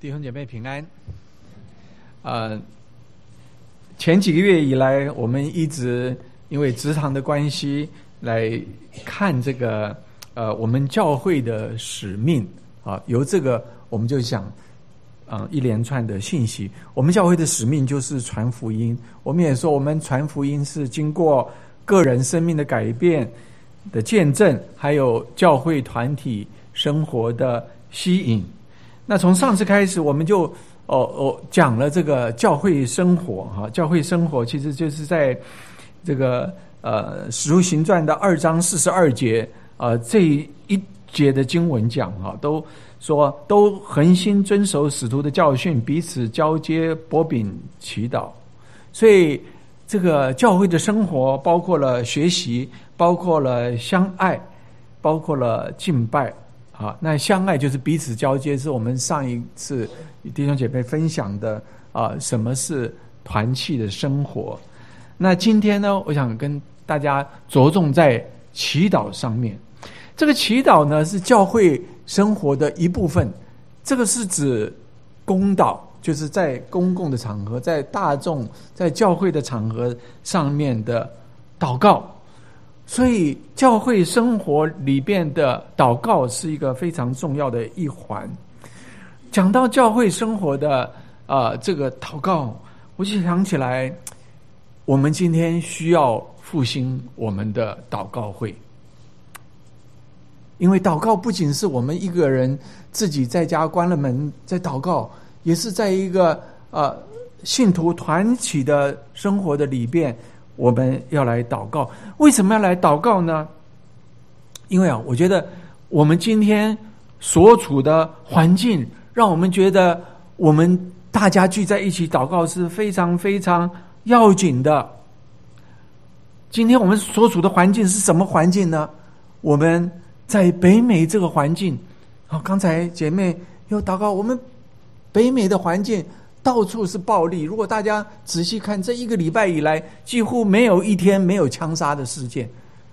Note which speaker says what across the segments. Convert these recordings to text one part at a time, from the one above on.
Speaker 1: 弟兄姐妹平安。前几个月以来，我们一直因为职场的关系来看这个我们教会的使命啊。由这个我们就想一连串的信息。我们教会的使命就是传福音。我们也说，我们传福音是经过个人生命的改变的见证，还有教会团体生活的吸引。那从上次开始，我们就讲了这个教会生活哈。教会生活其实就是在这个使徒行传的2章42节这一节的经文讲哈，都说都恒心遵守使徒的教训，彼此交接，擘饼祈祷。所以这个教会的生活包括了学习，包括了相爱，包括了敬拜。好，那相爱就是彼此交接，是我们上一次弟兄姐妹分享的什么是团契的生活。那今天呢，我想跟大家着重在祈祷上面。这个祈祷呢，是教会生活的一部分。这个是指公祷，就是在公共的场合，在大众，在教会的场合上面的祷告。所以教会生活里边的祷告是一个非常重要的一环。讲到教会生活的这个祷告，我就想起来，我们今天需要复兴我们的祷告会。因为祷告不仅是我们一个人自己在家关了门在祷告，也是在一个信徒团体的生活的里边，我们要来祷告。为什么要来祷告呢？因为我觉得我们今天所处的环境，让我们觉得我们大家聚在一起祷告是非常非常要紧的。今天我们所处的环境是什么环境呢？我们在北美这个环境，刚才姐妹有祷告，我们北美的环境到处是暴力。如果大家仔细看，这一个礼拜以来，几乎没有一天没有枪杀的事件。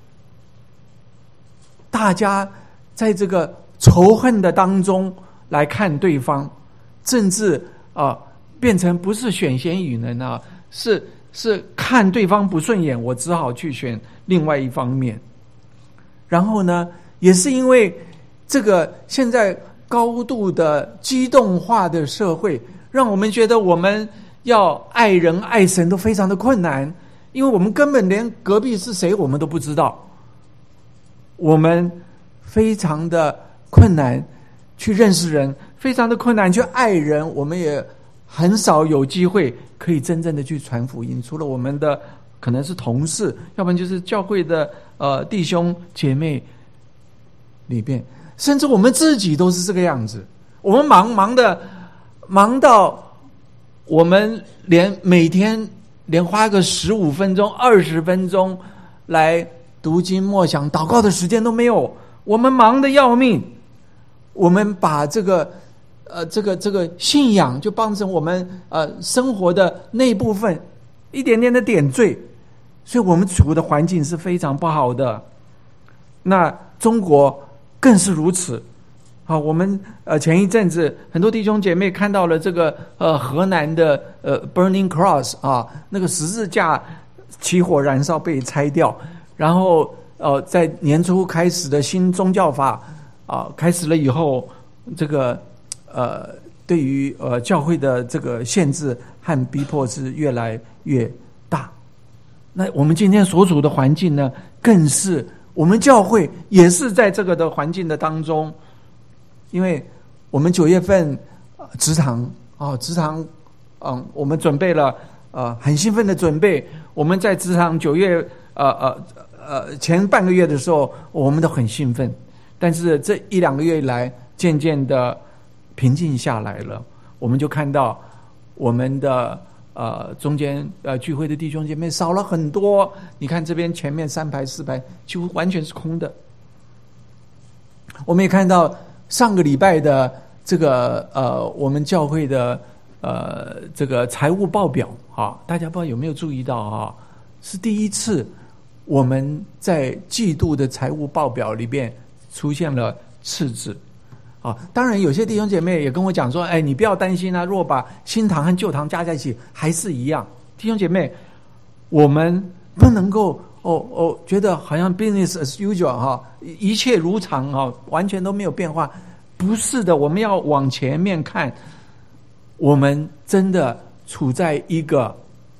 Speaker 1: 大家在这个仇恨的当中来看对方，甚至变成不是选贤与能是看对方不顺眼，我只好去选另外一方面。然后呢，也是因为这个现在高度的激动化的社会，让我们觉得我们要爱人爱神都非常的困难，因为我们根本连隔壁是谁我们都不知道。我们非常的困难去认识人，非常的困难去爱人，我们也很少有机会可以真正的去传福音。除了我们的可能是同事，要不然就是教会的弟兄姐妹里边，甚至我们自己都是这个样子。我们忙到我们每天连花个15分钟20分钟来读经默想祷告的时间都没有。我们忙得要命，我们把这个信仰就当成我们生活的那一部分，一点点的点缀。所以我们处的环境是非常不好的。那中国更是如此。我们前一阵子很多弟兄姐妹看到了这个河南的Burning Cross 那个十字架起火燃烧被拆掉，然后在年初开始的新宗教法开始了以后，这个对于教会的这个限制和逼迫是越来越大。那我们今天所处的环境呢，更是我们教会也是在这个的环境的当中。因为我们9月份职堂我们准备了很兴奋的准备。我们在职堂9月前半个月的时候，我们都很兴奋，但是这1-2个月以来渐渐的平静下来了。我们就看到我们的中间聚会的弟兄姐妹少了很多。你看这边前面3排4排几乎完全是空的。我们也看到上个礼拜的这个我们教会的这个财务报表大家不知道有没有注意到是第一次我们在季度的财务报表里边出现了赤字。 当然有些弟兄姐妹也跟我讲说，你不要担心啊，如果把新堂和旧堂加在一起还是一样。弟兄姐妹，我们不能够觉得好像 business as usual 一切如常完全都没有变化。不是的，我们要往前面看，我们真的处在一个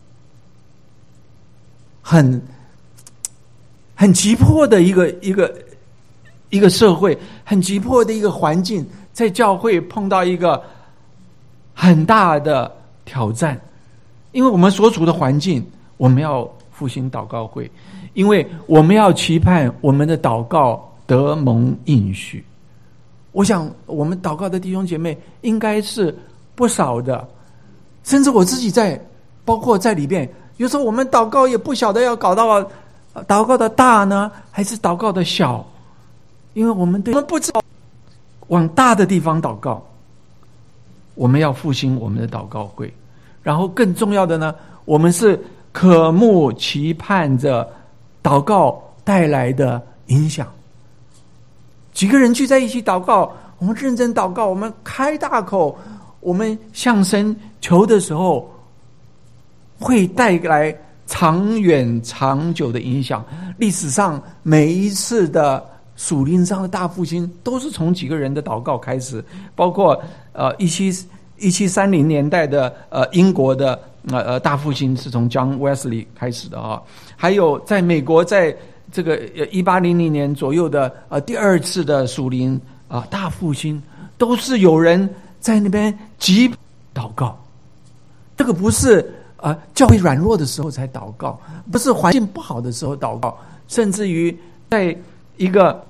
Speaker 1: 很急迫的一个社会，很急迫的一个环境，在教会碰到一个很大的挑战。因为我们所处的环境，我们要复兴祷告会，因为我们要期盼我们的祷告得蒙应许。我想我们祷告的弟兄姐妹应该是不少的，甚至我自己包括在里边，有时候我们祷告也不晓得要搞到祷告的大呢，还是祷告的小，因为我们不知道往大的地方祷告。我们要复兴我们的祷告会，然后更重要的呢，我们是渴慕期盼着祷告带来的影响。几个人聚在一起祷告，我们认真祷告，我们开大口，我们向神求的时候，会带来长远长久的影响。历史上每一次的属灵上的大复兴都是从几个人的祷告开始，包括1730年代的英国的大复兴是从 John Wesley 开始的还有在美国在这个1800年左右的第二次的属灵大复兴，都是有人在那边急祷告。这个不是教会软弱的时候才祷告，不是环境不好的时候祷告，甚至于在一个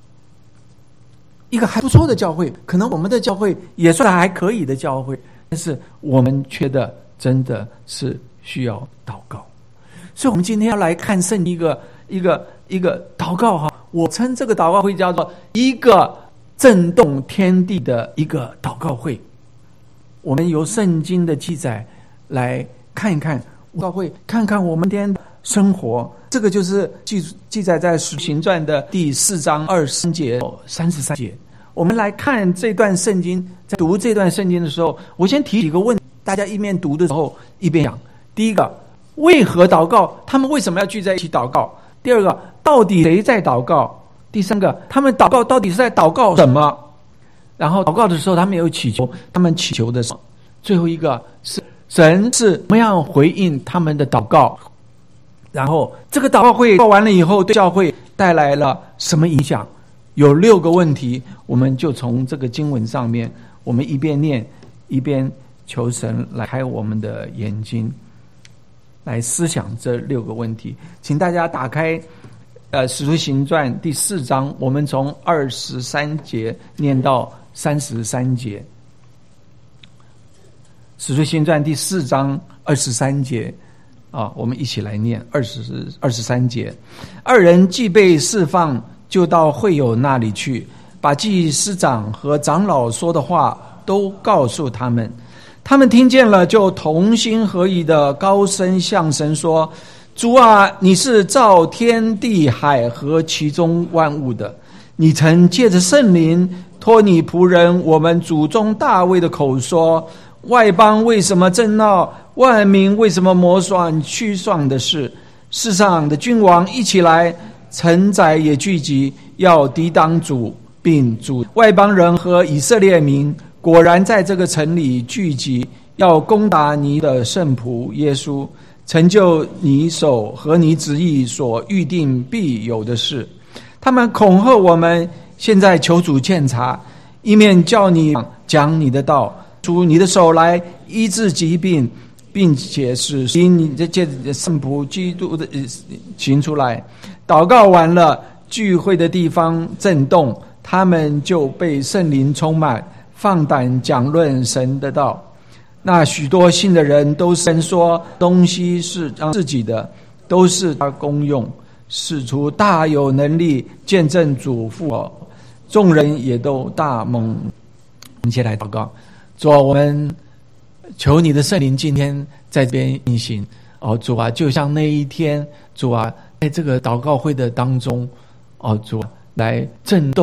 Speaker 1: 还不错的教会，可能我们的教会也算还可以的教会，但是我们缺的真的是需要祷告。所以我们今天要来看圣经一个祷告我称这个祷告会叫做一个震动天地的一个祷告会。我们由圣经的记载来看一看祷告会，看看我们今天的生活。这个就是记载在使徒行传的第4章23节33节。我们来看这段圣经，在读这段圣经的时候，我先提几个问题，大家一面读的时候一边讲。第一个，为何祷告？他们为什么要聚在一起祷告？第二个，到底谁在祷告？第三个，他们祷告到底是在祷告什么？然后祷告的时候他们有祈求，他们祈求的什么？最后一个是神是怎么样回应他们的祷告？然后这个祷告会做完了以后，对教会带来了什么影响？有6个问题，我们就从这个经文上面，我们一边念一边求神来开我们的眼睛，来思想这6个问题。请大家打开使徒行传第4章，我们从23节念到33节。使徒行传第4章23节我们一起来念23节。2人既被释放，就到会友那里去，把祭司长和长老说的话都告诉他们。他们听见了，就同心合意的高声向神说：主啊，你是造天地海和其中万物的，你曾借着圣灵托你仆人我们祖宗大卫的口说，外邦为什么争闹，万民为什么谋算曲算的事？世上的君王一起来，臣宰也聚集，要抵挡主，并主外邦人和以色列民果然在这个城里聚集，要攻打你的圣仆耶稣，成就你手和你旨意所预定必有的事。他们恐吓我们，现在求主鉴察，一面叫你讲你的道，出你的手来医治疾病，并且使你的借圣仆基督的行出来。祷告完了，聚会的地方震动，他们就被圣灵充满，放胆讲论神的道。那许多信的人都是说东西是自己的，都是他公用，使徒大有能力见证主复活，众人也都大蒙。我们一起来祷告。主啊，我们求你的圣灵今天在这边运行主啊，就像那一天主啊，在这个祷告会的当中主啊，来震动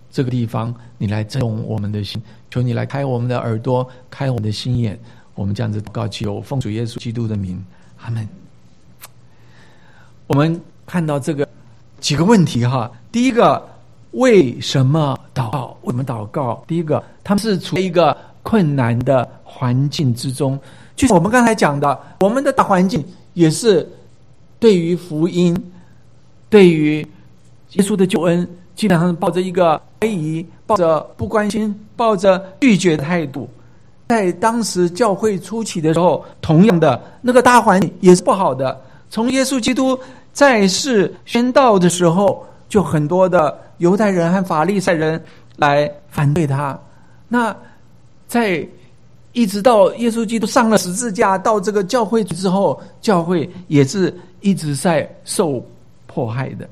Speaker 1: 这个地方，你来震动我们的心，求你来开我们的耳朵，开我们的心眼。我们这样子祷告，祈求奉主耶稣基督的名，阿们。我们看到这个几个问题哈，第一个，为什么祷告？为什么祷告？第一个，他们是处在一个困难的环境之中，就像我们刚才讲的，我们的大环境也是对于福音，对于耶稣的救恩，基本上抱着一个怀疑，抱着不关心，抱着拒绝的态度。在当时教会初期的时候，同样的那个大环境也是不好的。从耶稣基督在世宣道的时候，就很多的犹太人和法利赛人来反对他。那在一直到耶稣基督上了十字架，到这个教会之后，教会也是一直在受迫害的，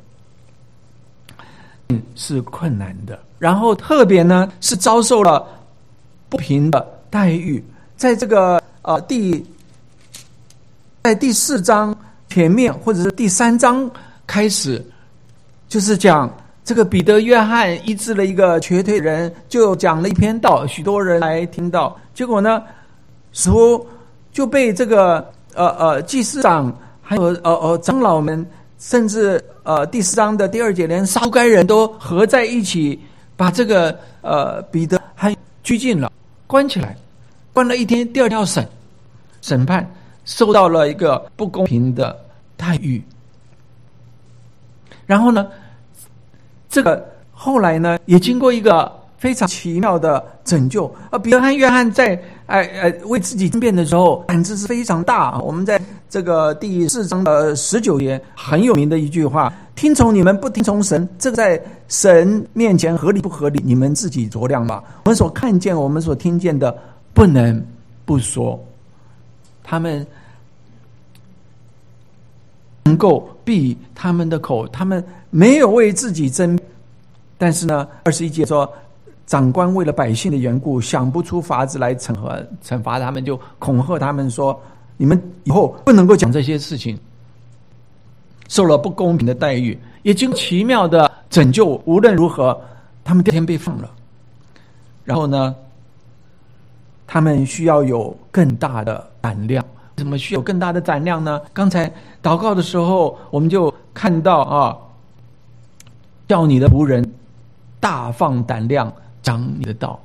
Speaker 1: 是困难的。然后特别呢是遭受了不平的待遇。在这个在第4章前面，或者是第3章开始，就是讲这个彼得、约翰医治了一个瘸腿人，就讲了一篇道，许多人来听到。结果呢，似乎就被这个祭司长还有长老们，甚至第4章的第2节，连撒都该人都合在一起，把这个彼得还拘禁了，关起来，关了1天，第2天要审判，受到了一个不公平的待遇。然后呢，这个后来呢，也经过一个非常奇妙的拯救。彼得和约翰在为自己争辩的时候，胆子是非常大。我们在这个第4章的19节很有名的一句话：听从你们，不听从神，这个在神面前合理不合理，你们自己酌量吧。我们所看见，我们所听见的，不能不说。他们能够闭他们的口，他们没有为自己争。但是呢，21节说，长官为了百姓的缘故，想不出法子来惩罚他们，就恐吓他们说，你们以后不能够讲这些事情。受了不公平的待遇，也经过奇妙的拯救，无论如何他们第2天被放了。然后呢，他们需要有更大的胆量。为什么需要有更大的胆量呢？刚才祷告的时候我们就看到叫你的仆人大放胆量讲你的道。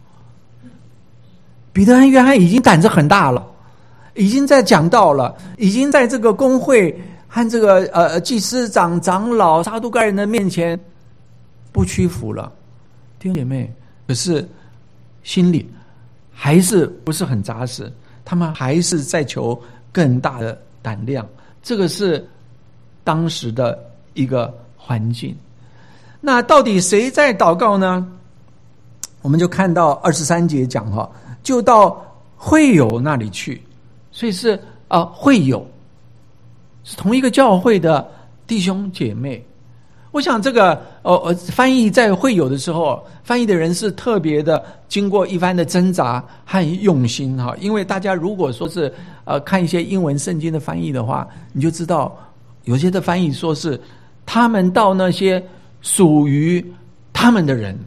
Speaker 1: 彼得和约翰已经胆子很大了，已经在讲道了，已经在这个公会和这个祭司长、长老、撒都该人的面前不屈服了。弟兄姐妹，可是心里还是不是很扎实，他们还是在求更大的胆量。这个是当时的一个环境。那到底谁在祷告呢？我们就看到23节讲就到会友那里去，所以是会友，是同一个教会的弟兄姐妹。我想这个翻译在会友的时候，翻译的人是特别的经过一番的挣扎和用心因为大家如果说是看一些英文圣经的翻译的话，你就知道有些的翻译说是他们到那些属于他们的人，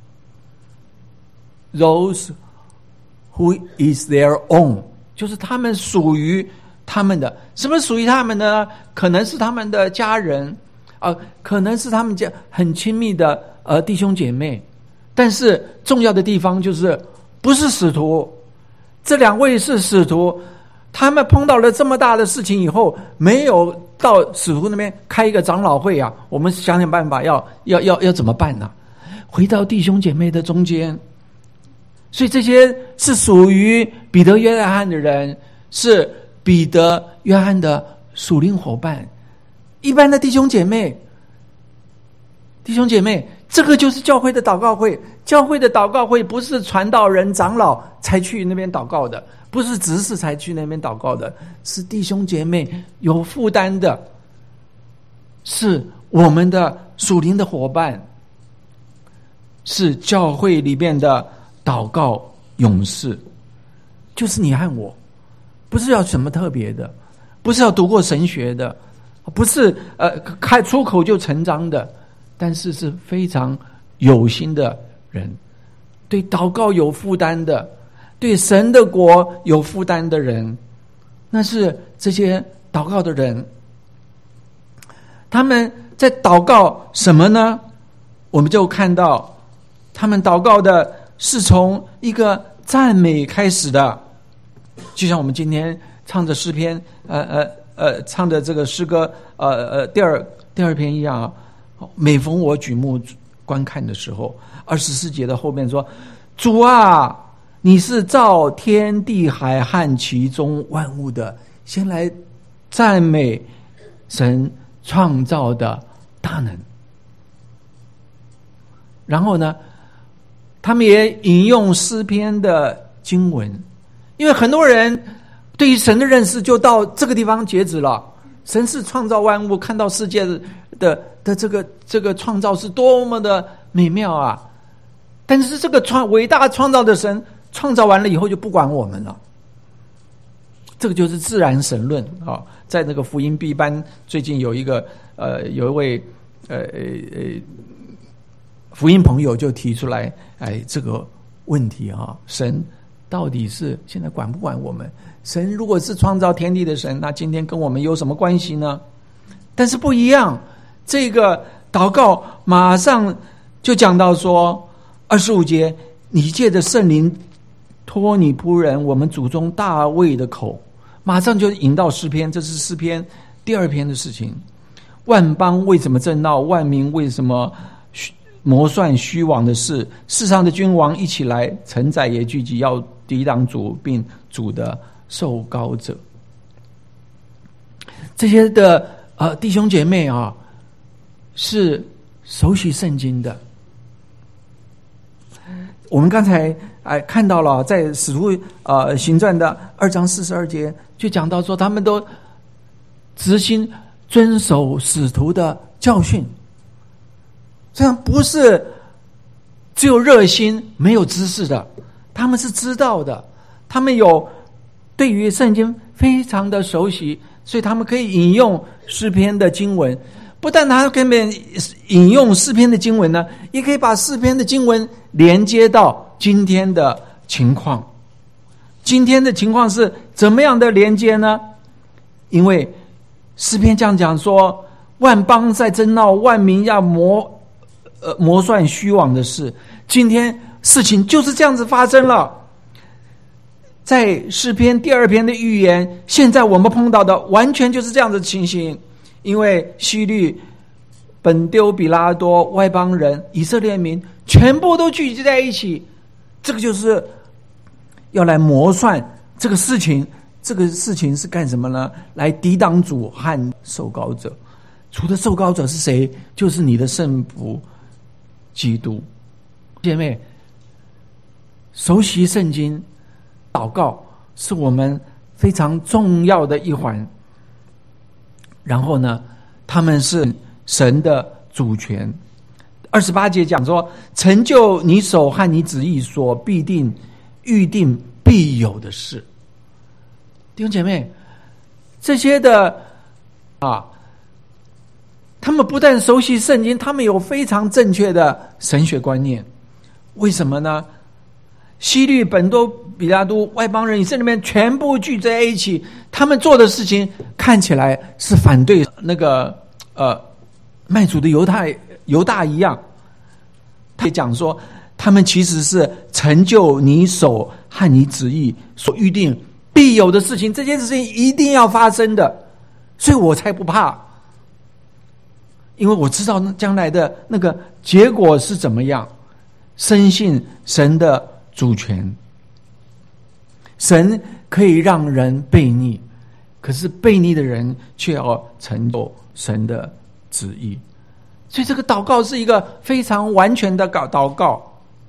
Speaker 1: those who is their own， 就是他们属于他们的。什么属于他们的呢？可能是他们的家人可能是他们家很亲密的弟兄姐妹。但是重要的地方就是不是使徒，这2位是使徒，他们碰到了这么大的事情以后，没有到使徒那边开一个长老会我们想想办法要怎么办呢？回到弟兄姐妹的中间。所以这些是属于彼得、约翰的人，是彼得、约翰的属灵伙伴。一般的弟兄姐妹，这个就是教会的祷告会。教会的祷告会不是传道人、长老才去那边祷告的，不是执事才去那边祷告的，是弟兄姐妹有负担的，是我们的属灵的伙伴，是教会里面的祷告勇士，就是你和我，不是要什么特别的，不是要读过神学的，不是开出口就成章的，但是是非常有心的人，对祷告有负担的，对神的国有负担的人，那是这些祷告的人。他们在祷告什么呢？我们就看到他们祷告的是从一个赞美开始的，就像我们今天唱的诗篇唱的这个诗歌第二篇一样啊。每逢我举目观看的时候，24节的后面说，主啊，你是造天地海和其中万物的，先来赞美神创造的大能。然后呢，他们也引用诗篇的经文，因为很多人对于神的认识就到这个地方截止了。神是创造万物，看到世界的这个创造是多么的美妙啊！但是这个伟大创造的神创造完了以后就不管我们了，这个就是自然神论啊。在那个福音 B 班，最近有一位福音朋友就提出来，这个问题啊，神到底是现在管不管我们？神如果是创造天地的神，那今天跟我们有什么关系呢？但是不一样，这个祷告马上就讲到说，25节，你借着圣灵托你仆人我们祖宗大卫的口，马上就引到诗篇，这是诗篇第2篇的事情。万邦为什么争闹？万民为什么谋算虚妄的事？世上的君王一起来，臣宰也聚集，要抵挡主，并主的受膏者。这些的弟兄姐妹啊，是熟悉圣经的。我们刚才看到了，在使徒行传的2章42节，就讲到说，他们都执行遵守使徒的教训。这样不是只有热心没有知识的，他们是知道的，他们有对于圣经非常的熟悉，所以他们可以引用诗篇的经文。不但他可以引用诗篇的经文呢，也可以把诗篇的经文连接到今天的情况。今天的情况是怎么样的连接呢？因为诗篇这样讲说，万邦在争闹，万民要谋算虚妄的事。今天事情就是这样子发生了。在诗篇第2篇的预言，现在我们碰到的完全就是这样的情形。因为希律、本丢比拉多、外邦人、以色列民全部都聚集在一起，这个就是要来谋算这个事情。这个事情是干什么呢？来抵挡主和受膏者。主的受膏者是谁？就是你的圣父基督。姐妹，熟悉圣经祷告是我们非常重要的一环。然后呢，他们是神的主权。28节讲说，成就你手和你旨意所预定必有的事。弟兄姐妹，这些的他们不但熟悉圣经，他们有非常正确的神学观念。为什么呢？希律、本多比拉多、外邦人、以色列人全部聚在一起，他们做的事情看起来是反对那个卖主的犹大一样。他也讲说，他们其实是成就你手和你旨意所预定必有的事情，这件事情一定要发生的，所以我才不怕，因为我知道将来的那个结果是怎么样。深信神的主权，神可以让人悖逆，可是悖逆的人却要成就神的旨意。所以这个祷告是一个非常完全的祷告。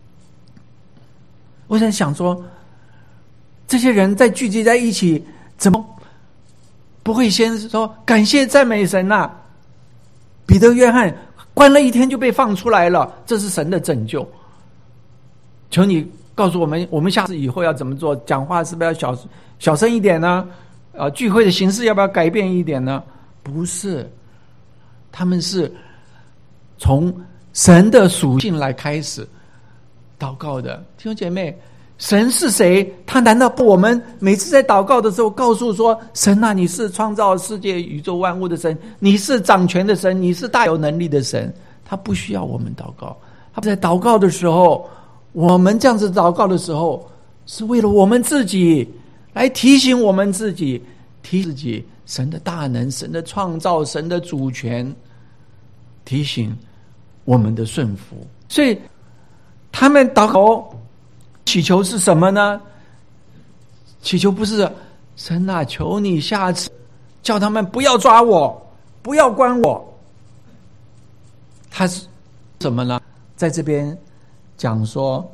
Speaker 1: 我在想说，这些人在聚集在一起，怎么不会先说感谢赞美神啊？彼得、约翰关了1天就被放出来了，这是神的拯救。求你告诉我们，我们下次以后要怎么做？讲话是不是要小声一点呢？聚会的形式要不要改变一点呢？不是，他们是从神的属性来开始祷告的。弟兄姐妹，神是谁？他难道不我们每次在祷告的时候告诉说，神啊，你是创造世界宇宙万物的神，你是掌权的神，你是大有能力的神。他不需要我们祷告，他在祷告的时候，我们这样子祷告的时候，是为了我们自己，来提醒我们自己，提醒自己神的大能，神的创造，神的主权，提醒我们的顺服。所以他们祷告祈求是什么呢？祈求不是神啊，求你下次叫他们不要抓我，不要关我。他是什么呢？在这边讲说，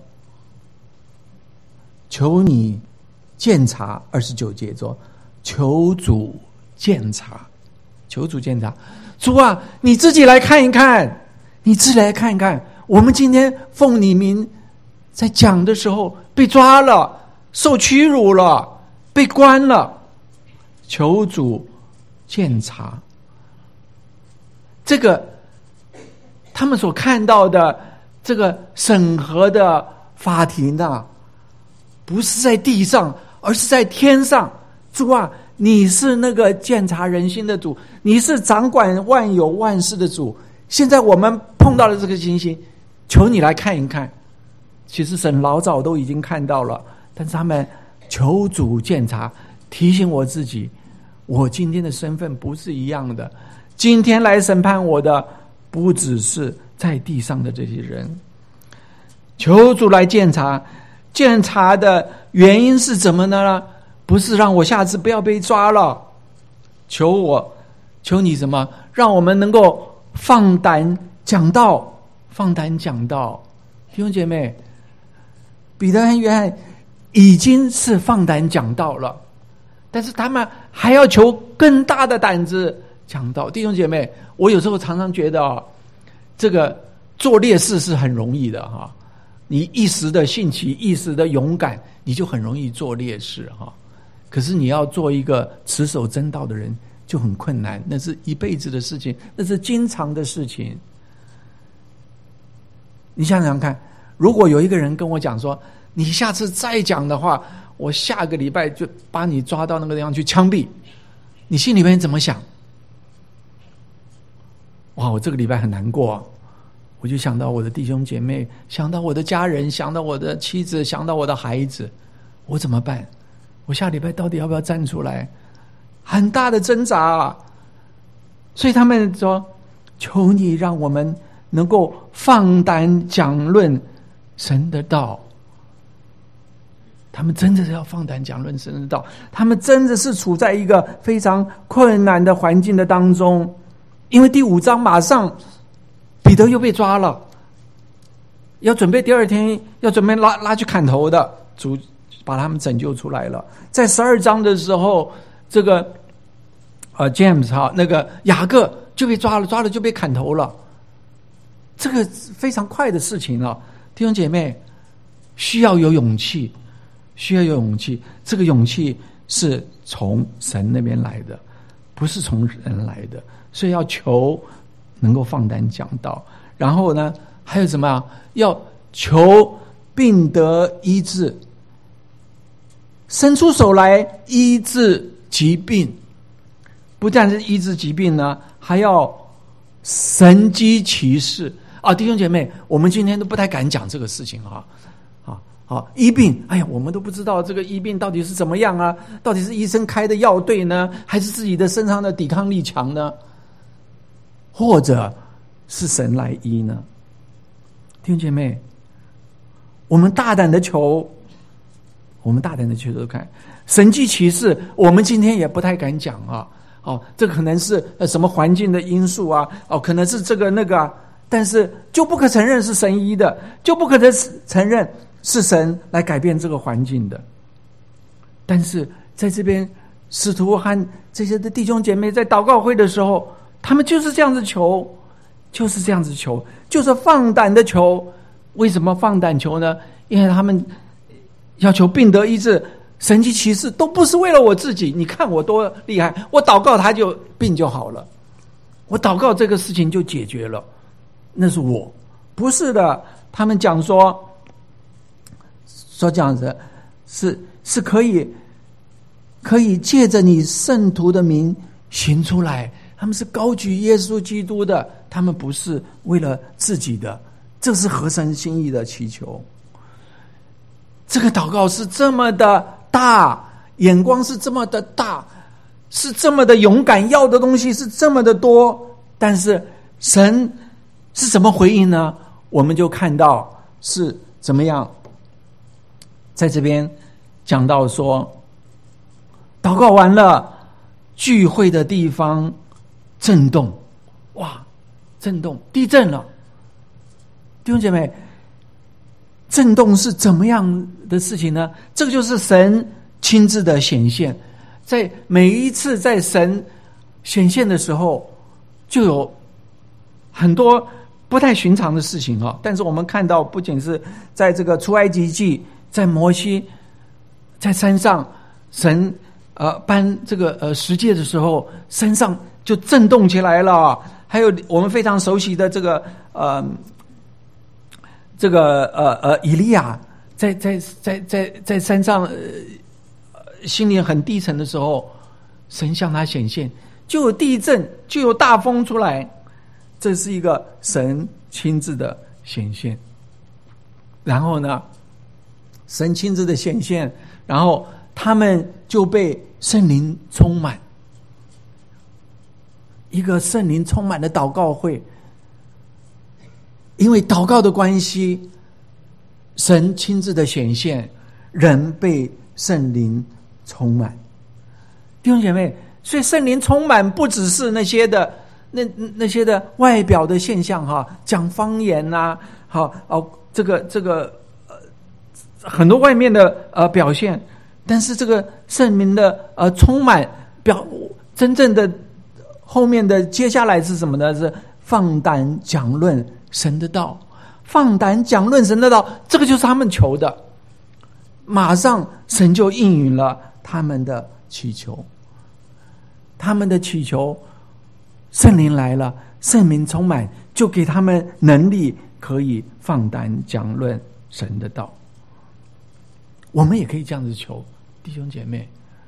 Speaker 1: 求你鉴察，29节说，求主鉴察，求主鉴察。主啊，你自己来看一看，你自己来看一看，我们今天奉你名在讲的时候被抓了，受屈辱了，被关了，求主鉴察。这个他们所看到的这个审核的法庭啊，不是在地上，而是在天上。主啊，你是那个鉴察人心的主，你是掌管万有万事的主。现在我们碰到了这个情形，求你来看一看。其实神老早都已经看到了，但是他们求主鉴察，提醒我自己，我今天的身份不是一样的。今天来审判我的不只是在地上的这些人，求主来鉴察。鉴察的原因是怎么呢？不是让我下次不要被抓了，求你什么？让我们能够放胆讲道，放胆讲道。弟兄姐妹，彼得和约翰已经是放胆讲道了，但是他们还要求更大的胆子讲道。弟兄姐妹，我有时候常常觉得这个做烈士是很容易的哈，你一时的兴起，一时的勇敢，你就很容易做烈士哈。可是你要做一个持守真道的人就很困难，那是一辈子的事情，那是经常的事情。你想想看，如果有一个人跟我讲说，你下次再讲的话，我下个礼拜就把你抓到那个地方去枪毙，你心里面怎么想？哇，我这个礼拜很难过啊，我就想到我的弟兄姐妹，想到我的家人，想到我的妻子，想到我的孩子，我怎么办？我下礼拜到底要不要站出来？很大的挣扎啊！所以他们说，求你让我们能够放胆讲论神的道。他们真的是要放胆讲论神的道，他们真的是处在一个非常困难的环境的当中，因为第5章马上彼得又被抓了，要准备第2天要准备拉去砍头的，主把他们拯救出来了。在12章的时候，这个James 那个雅各就被抓了就被砍头了，这个非常快的事情了。弟兄姐妹，需要有勇气，需要有勇气，这个勇气是从神那边来的，不是从人来的，所以要求能够放胆讲道。然后呢，还有什么？要求病得医治，伸出手来医治疾病。不但是医治疾病呢，还要神迹奇事啊！弟兄姐妹，我们今天都不太敢讲这个事情啊！医病，哎呀，我们都不知道这个医病到底是怎么样啊？到底是医生开的药对呢，还是自己的身上的抵抗力强呢？或者是神来医呢？弟兄姐妹，我们大胆的求，看神迹奇事，我们今天也不太敢讲啊。这可能是什么环境的因素啊？可能是这个那个啊，但是就不可承认是神医的，就不可承认是神来改变这个环境的。但是在这边，使徒和这些的弟兄姐妹在祷告会的时候，他们就是这样子求，就是放胆的求。为什么放胆求呢？因为他们要求病得医治，神迹奇事都不是为了我自己，你看我多厉害，我祷告他就病就好了，我祷告这个事情就解决了，那是我不是的，他们讲说这样子是可以借着你圣徒的名行出来，他们是高举耶稣基督的，他们不是为了自己的，这是合神心意的祈求。这个祷告是这么的大，眼光是这么的大，是这么的勇敢，要的东西是这么的多，但是神是怎么回应呢？我们就看到是怎么样，在这边讲到说，祷告完了，聚会的地方震动，哇，震动，地震了。弟兄姐妹，震动是怎么样的事情呢？这个就是神亲自的显现，在每一次在神显现的时候，就有很多不太寻常的事情啊。但是我们看到，不仅是在这个出埃及记，在摩西在山上，神颁这个十诫的时候，山上就震动起来了。还有我们非常熟悉的以利亚在山上心里很低沉的时候，神向他显现，就有地震，就有大风出来，这是一个神亲自的显现。然后呢，神亲自的显现，然后他们就被圣灵充满，一个圣灵充满的祷告会。因为祷告的关系，神亲自的显现，人被圣灵充满。弟兄姐妹，所以圣灵充满不只是那些的那些的外表的现象哈，讲方言呐，这个很多外面的表现，但是这个圣灵的充满真正的后面的接下来是什么呢？是放胆讲论神的道，放胆讲论神的道，这个就是他们求的，马上神就应允了他们的祈求。他们的祈求，圣灵来了，圣灵充满，就给他们能力，可以放胆讲论神的道。我们也可以这样子求，弟兄姐妹，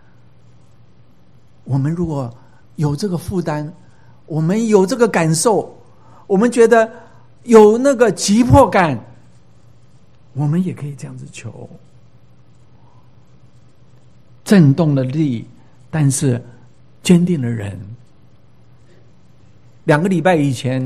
Speaker 1: 我们如果有这个负担，我们有这个感受，我们觉得有那个急迫感，我们也可以这样子求。震动了地，但是坚定了人。2个礼拜以前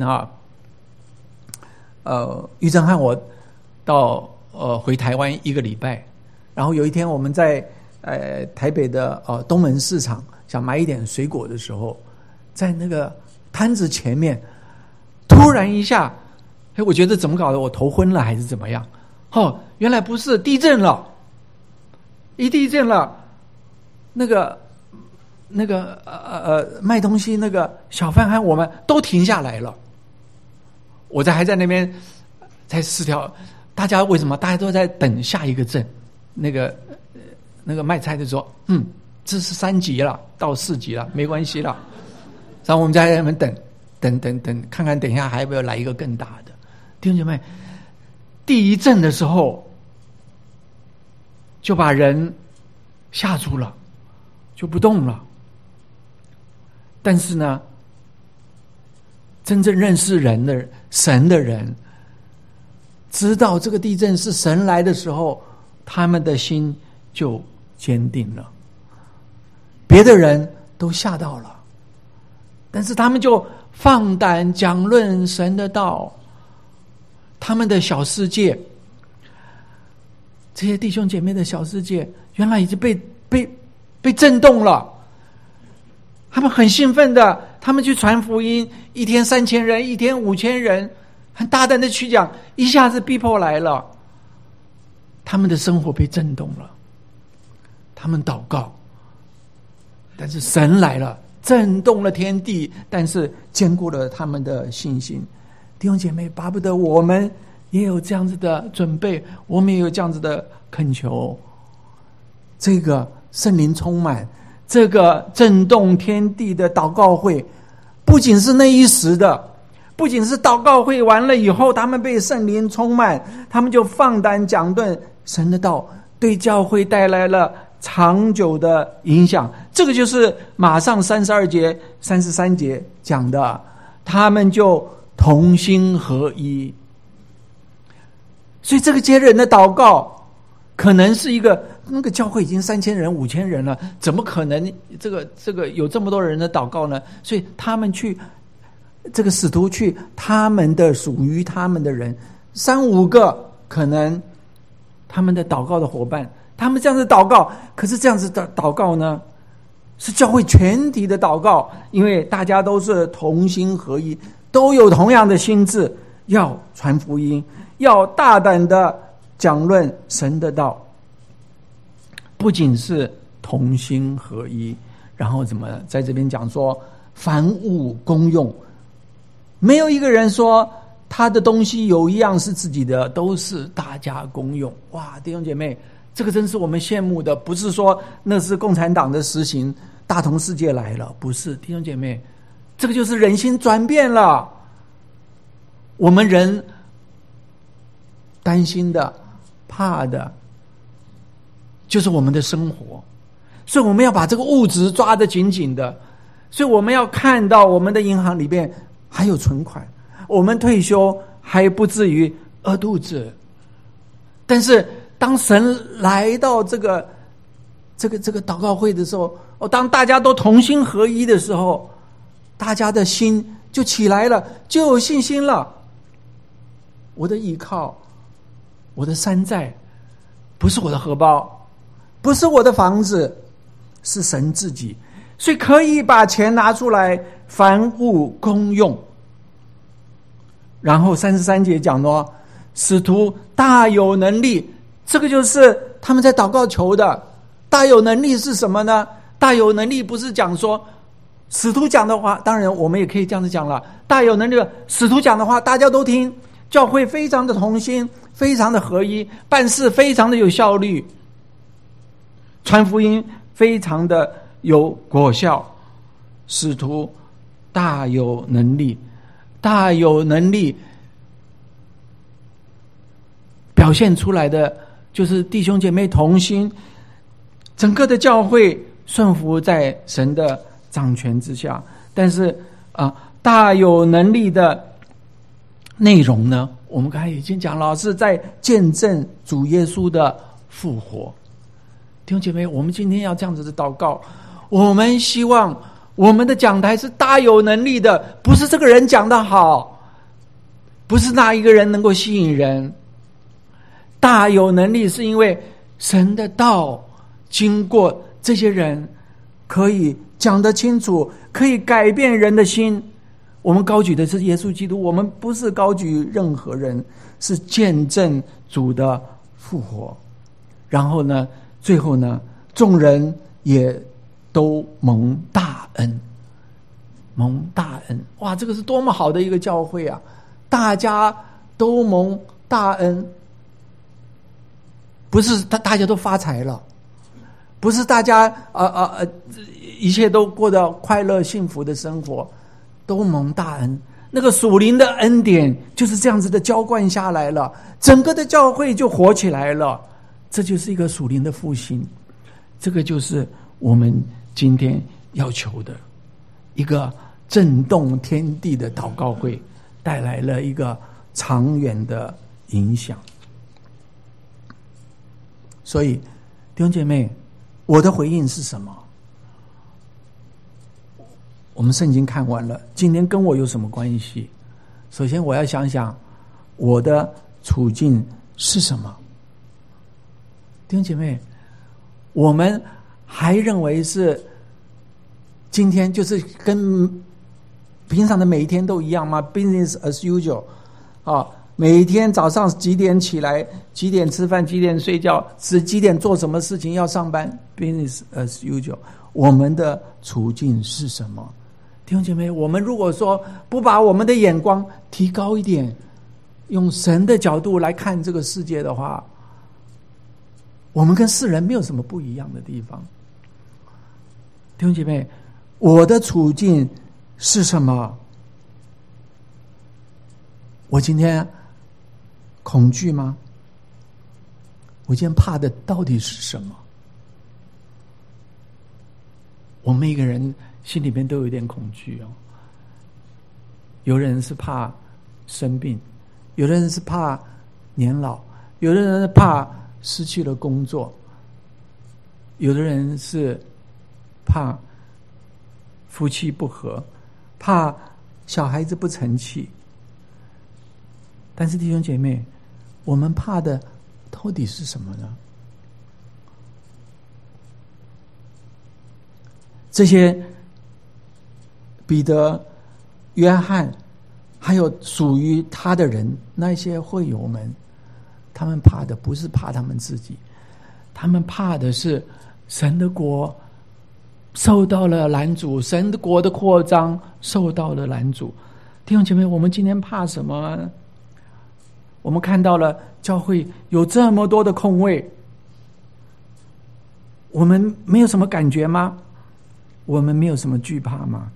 Speaker 1: 玉珍和我到回台湾1个礼拜，然后有一天我们在台北的东门市场想买一点水果的时候，在那个摊子前面，突然一下，我觉得怎么搞的，我头昏了还是怎么样？原来不是，地震了。一地震了，那个卖东西那个小贩和我们都停下来了。我还在那边在4条，大家为什么？大家都在等下一个震。那个卖菜的说，这是3级了，到4级了，没关系了。然后我们在那边等，看看等一下还要不要来一个更大的。弟兄姐妹，第一震的时候就把人吓住了，就不动了。但是呢，真正认识神的人，知道这个地震是神来的时候，他们的心就坚定了。别的人都吓到了，但是他们就放胆讲论神的道。他们的小世界，这些弟兄姐妹的小世界，原来已经被震动了。他们很兴奋的，他们去传福音，1天3000人，1天5000人，很大胆的去讲，一下子逼迫来了，他们的生活被震动了。他们祷告，但是神来了，震动了天地，但是坚固了他们的信心。弟兄姐妹，巴不得我们也有这样子的准备，我们也有这样子的恳求。这个圣灵充满，这个震动天地的祷告会，不仅是那一时的， 不仅是祷告会完了以后，他们被圣灵充满，他们就放胆讲论神的道，对教会带来了长久的影响。这个就是马上32节、33节讲的，他们就同心合一。所以这个接人的祷告可能是一个，那个教会已经3000人5000人了，怎么可能这个有这么多人的祷告呢？所以他们去，这个使徒去他们的属于他们的人3-5个，可能他们的祷告的伙伴，他们这样子祷告。可是这样子的祷告呢，是教会全体的祷告，因为大家都是同心合一，都有同样的心志，要传福音，要大胆的讲论神的道。不仅是同心合一，然后怎么在这边讲说凡物公用，没有一个人说他的东西有一样是自己的，都是大家公用。哇，弟兄姐妹，这个真是我们羡慕的。不是说那是共产党的实行，大同世界来了，不是，弟兄姐妹，这个就是人心转变了。我们人担心的、怕的，就是我们的生活，所以我们要把这个物质抓得紧紧的。所以我们要看到我们的银行里边还有存款，我们退休还不至于饿肚子。但是当神来到这个祷告会的时候，当大家都同心合一的时候，大家的心就起来了，就有信心了。我的依靠，我的山寨，不是我的荷包，不是我的房子，是神自己。所以可以把钱拿出来，凡物公用。然后33节讲的，使徒大有能力，这个就是他们在祷告求的。大有能力是什么呢？大有能力不是讲说使徒讲的话，当然我们也可以这样子讲了，大有能力使徒讲的话大家都听，教会非常的同心，非常的合一，办事非常的有效率，传福音非常的有果效。使徒大有能力，大有能力表现出来的就是弟兄姐妹同心，整个的教会顺服在神的掌权之下。但是大有能力的内容呢，我们刚才已经讲了，是在见证主耶稣的复活。弟兄姐妹，我们今天要这样子的祷告，我们希望我们的讲台是大有能力的，不是这个人讲得好，不是那一个人能够吸引人。大有能力是因为神的道经过这些人可以讲得清楚，可以改变人的心。我们高举的是耶稣基督，我们不是高举任何人，是见证主的复活。然后呢，最后呢，众人也都蒙大恩，蒙大恩。哇，这个是多么好的一个教会啊！大家都蒙大恩，不是大家都发财了，不是大家一切都过得快乐幸福的生活，都蒙大恩。那个属灵的恩典就是这样子的浇灌下来了，整个的教会就活起来了。这就是一个属灵的复兴，这个就是我们今天要求的一个震动天地的祷告会，带来了一个长远的影响。所以弟兄姐妹，我的回应是什么？我们圣经看完了，今天跟我有什么关系？首先我要想想我的处境是什么。弟兄姐妹，我们还认为是今天就是跟平常的每一天都一样吗？ Business as usual 每一天早上几点起来，几点吃饭，几点睡觉，是几点做什么事情，要上班， Business as usual。 我们的处境是什么？弟兄姐妹，我们如果说不把我们的眼光提高一点，用神的角度来看这个世界的话，我们跟世人没有什么不一样的地方。弟兄姐妹，我的处境是什么？ 我今天恐惧吗？我今天怕的到底是什么？我们每个人心里面都有点恐惧哦。有的人是怕生病，有的人是怕年老，有的人是怕失去了工作，有的人是怕夫妻不和，怕小孩子不成器。但是弟兄姐妹，我们怕的到底是什么呢？这些彼得、约翰，还有属于他的人，那些会友们，他们怕的不是怕他们自己，他们怕的是神的国受到了拦阻，神的国的扩张受到了拦阻。弟兄姐妹，我们今天怕什么呢？我们看到了教会有这么多的空位，我们没有什么感觉吗？我们没有什么惧怕吗？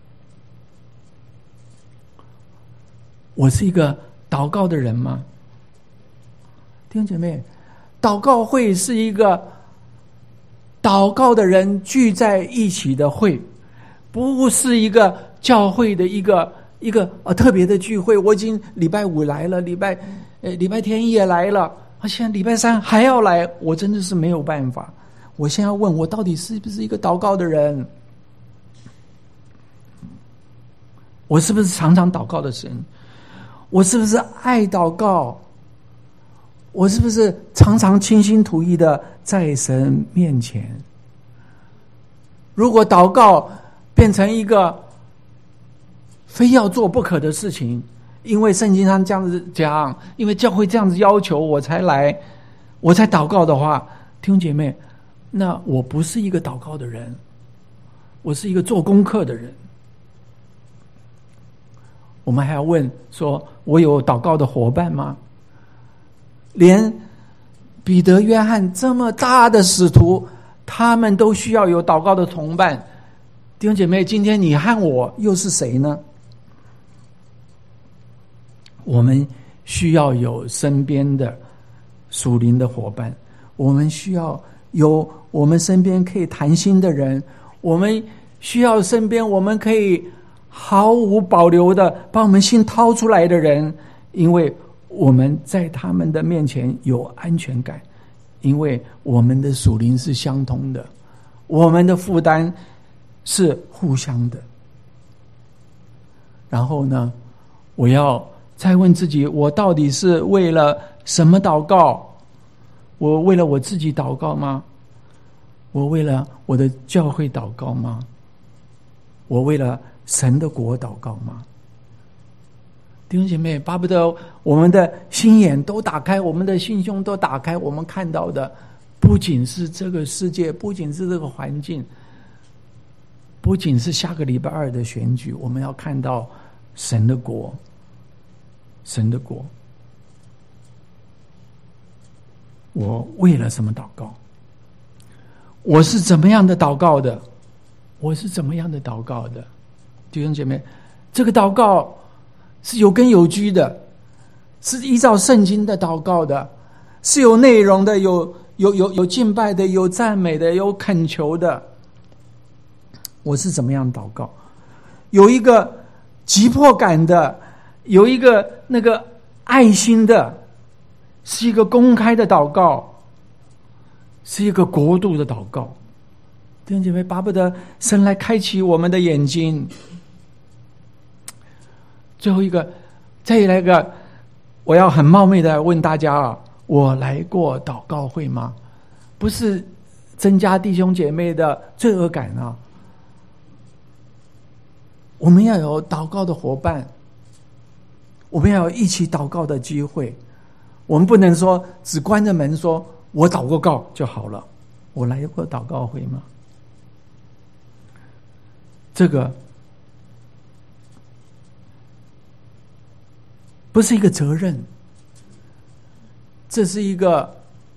Speaker 1: 我是一个祷告的人吗？弟兄姐妹，祷告会是一个祷告的人聚在一起的会，不是一个教会的一个特别的聚会。我已经礼拜五来了，礼拜天也来了，现在礼拜三还要来，我真的是没有办法。我现在问我到底是不是一个祷告的人？我是不是常常祷告的神？我是不是爱祷告？我是不是常常倾心吐意的在神面前？如果祷告变成一个非要做不可的事情，因为圣经上这样子讲，因为教会这样子要求我才来，我才祷告的话，弟兄姐妹，那我不是一个祷告的人，我是一个做功课的人。我们还要问说，我有祷告的伙伴吗？连彼得、约翰这么大的使徒，他们都需要有祷告的同伴。弟兄姐妹，今天你和我又是谁呢？我们需要有身边的属灵的伙伴，我们需要有我们身边可以谈心的人，我们需要身边我们可以毫无保留的把我们心掏出来的人，因为我们在他们的面前有安全感，因为我们的属灵是相通的，我们的负担是互相的。然后呢，我要再问自己，我到底是为了什么祷告？我为了我自己祷告吗？我为了我的教会祷告吗？我为了神的国祷告吗？弟兄姐妹，巴不得我们的心眼都打开，我们的心胸都打开，我们看到的不仅是这个世界，不仅是这个环境，不仅是下个礼拜二的选举，我们要看到神的国，神的国。我为了什么祷告？我是怎么样的祷告的？我是怎么样的祷告的？弟兄姐妹，这个祷告是有根有据的，是依照圣经的祷告的，是有内容的，有敬拜的，有赞美的，有恳求的。我是怎么样祷告？有一个急迫感的，有一个那个爱心的，是一个公开的祷告，是一个国度的祷告。弟兄姐妹，巴不得神来开启我们的眼睛。最后一个，再来一个，我要很冒昧的问大家啊，我来过祷告会吗？不是增加弟兄姐妹的罪恶感啊，我们要有祷告的伙伴，我们要有一起祷告的机会。我们不能说只关着门说我祷过告就好了。我来过祷告会吗？这个不是一个责任，这是一个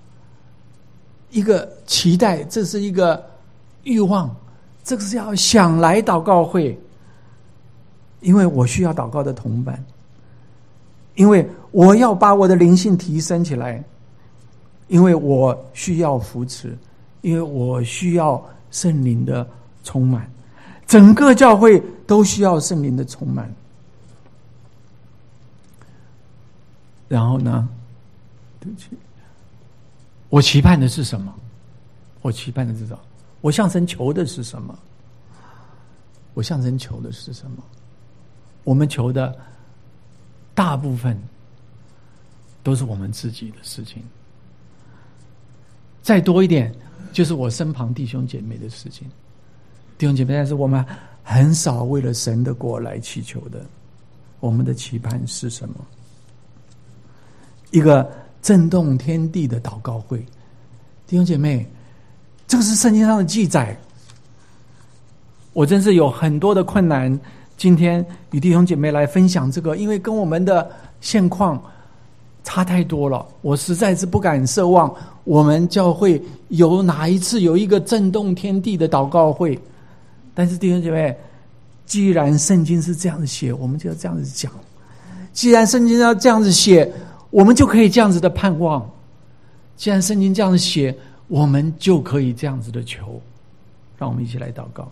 Speaker 1: 期待，这是一个欲望，这个是要想来祷告会，因为我需要祷告的同伴。 因为我要把我的灵性提升起来，因为我需要扶持，因为我需要圣灵的充满，整个教会都需要圣灵的充满。然后呢，对不起，我期盼的是什么？我期盼的是什么？我向神求的是什么？我向神求的是什么？我们求的大部分都是我们自己的事情，再多一点就是我身旁弟兄姐妹的事情。弟兄姐妹，但是我们很少为了神的国来祈求的。我们的期盼是什么？一个震动天地的祷告会。弟兄姐妹，这个是圣经上的记载。我真是有很多的困难，今天与弟兄姐妹来分享这个，因为跟我们的现况差太多了。我实在是不敢奢望我们教会有哪一次有一个震动天地的祷告会。但是弟兄姐妹，既然圣经是这样子写，我们就要这样子讲。既然圣经要这样子写，我们就可以这样子的盼望。既然圣经这样子写，我们就可以这样子的求。让我们一起来祷告。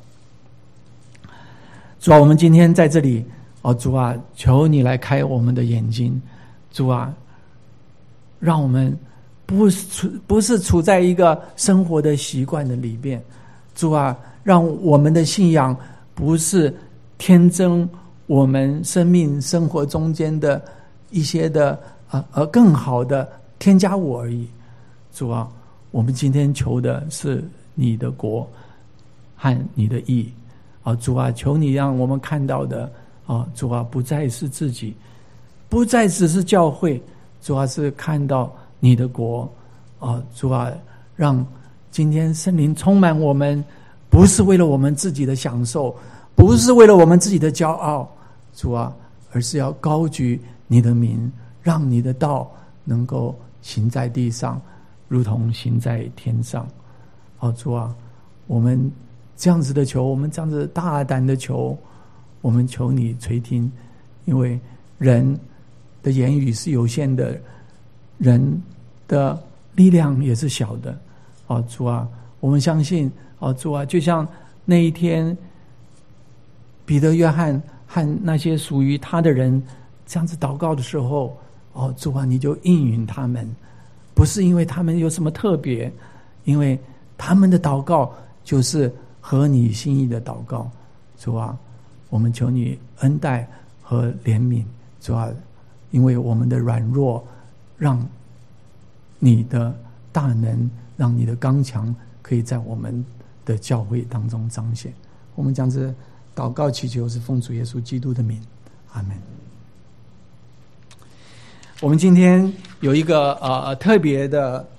Speaker 1: 主啊，我们今天在这里，主啊，求你来开我们的眼睛。主啊，让我们不是处在一个生活的习惯的里面。主啊，让我们的信仰不是天增我们生命生活中间的一些的更好的添加我而已。主啊，我们今天求的是你的国和你的义。主啊，求你让我们看到的主啊，不再是自己，不再只是教会，主啊，是看到你的国。主啊，让今天圣灵充满我们，不是为了我们自己的享受，不是为了我们自己的骄傲，主啊，而是要高举你的名，让你的道能够行在地上，如同行在天上。主啊，我们这样子的求，我们这样子大胆的求，我们求你垂听。因为人的言语是有限的，人的力量也是小的。主啊，我们相信，主啊，就像那一天彼得、约翰和那些属于他的人这样子祷告的时候，主啊，你就应允他们，不是因为他们有什么特别，因为他们的祷告就是合你心意的祷告。主啊，我们求你恩待和怜悯。主啊，因为我们的软弱，让你的大能，让你的刚强可以在我们的教会当中彰显。我们将这祷告祈求是奉主耶稣基督的名，阿们。我们今天有一个特别的